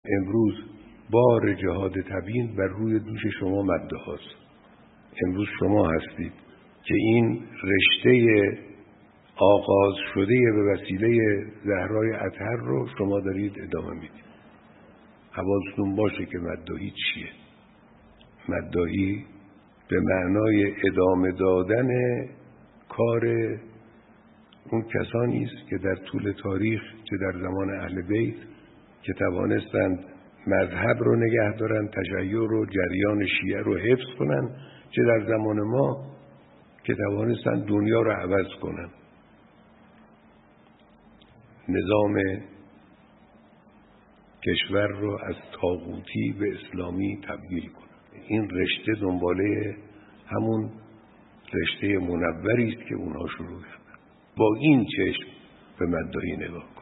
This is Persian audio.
امروز بار جهاد تبیین بر روی دوش شما مده هاست. امروز شما هستید که این رشته آغاز شده به وسیله زهرای اطهر رو شما دارید ادامه میدید. حواستون باشه که مداحی چیه؟ مداحی به معنای ادامه دادن کار اون کسانی است که در طول تاریخ، چه در زمان اهل بیت که توانستند مذهب رو نگه دارن، تشیع رو، جریان شیعه رو حفظ کنن، چه در زمان ما که توانستند دنیا رو عوض کنن، نظام کشور رو از طاغوتی به اسلامی تبدیل کنن. این رشته دنباله همون رشته منوری است که اونها شروع کردن. با این چشم به مداحی نگاه